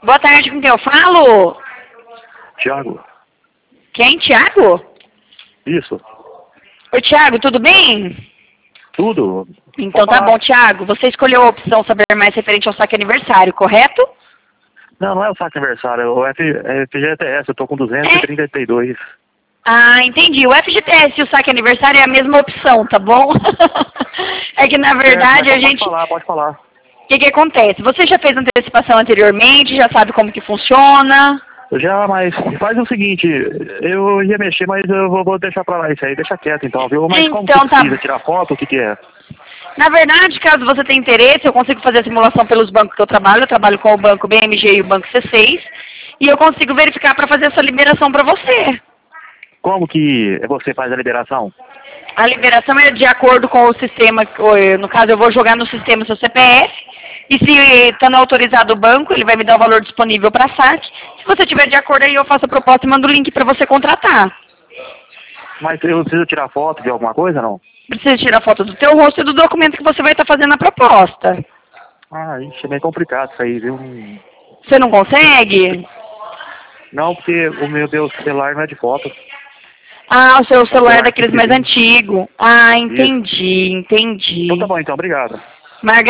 Boa tarde, com quem eu falo? Tiago. Quem, Thiago? Isso. Oi, Thiago, tudo bem? Tudo. Então Pode tá falar. bom, Thiago. Você escolheu a opção saber mais referente ao saque aniversário, correto? Não é o saque aniversário, é o FGTS, eu tô com 232. Ah, entendi. O FGTS e o saque aniversário é a mesma opção, tá bom? É que na Certo, verdade mas a gente... pode falar. O que acontece? Você já fez antecipação anteriormente, já sabe como que funciona? Já, mas faz o seguinte, eu ia mexer, mas eu vou deixar pra lá isso aí, deixa quieto então, viu? Mas como que Então tá. precisa? Tirar foto? O que é? Na verdade, caso você tenha interesse, eu consigo fazer a simulação pelos bancos que eu trabalho com o banco BMG e o banco C6, e eu consigo verificar para fazer essa liberação para você. Como que você faz a liberação? A liberação é de acordo com o sistema, no caso eu vou jogar no sistema seu CPF, e se estando autorizado o banco, ele vai me dar o valor disponível para saque. Se você tiver de acordo aí, eu faço a proposta e mando o link para você contratar. Mas eu preciso tirar foto de alguma coisa, não? Precisa tirar foto do teu rosto e do documento que você vai estar fazendo a proposta. Ah, isso é bem complicado isso aí, viu? Você não consegue? Não, porque o meu celular não é de foto. Ah, o seu É um celular é celular daqueles mais pequenininho. antigos. Ah, Isso. entendi. Então tá bom então, obrigado. Margarida.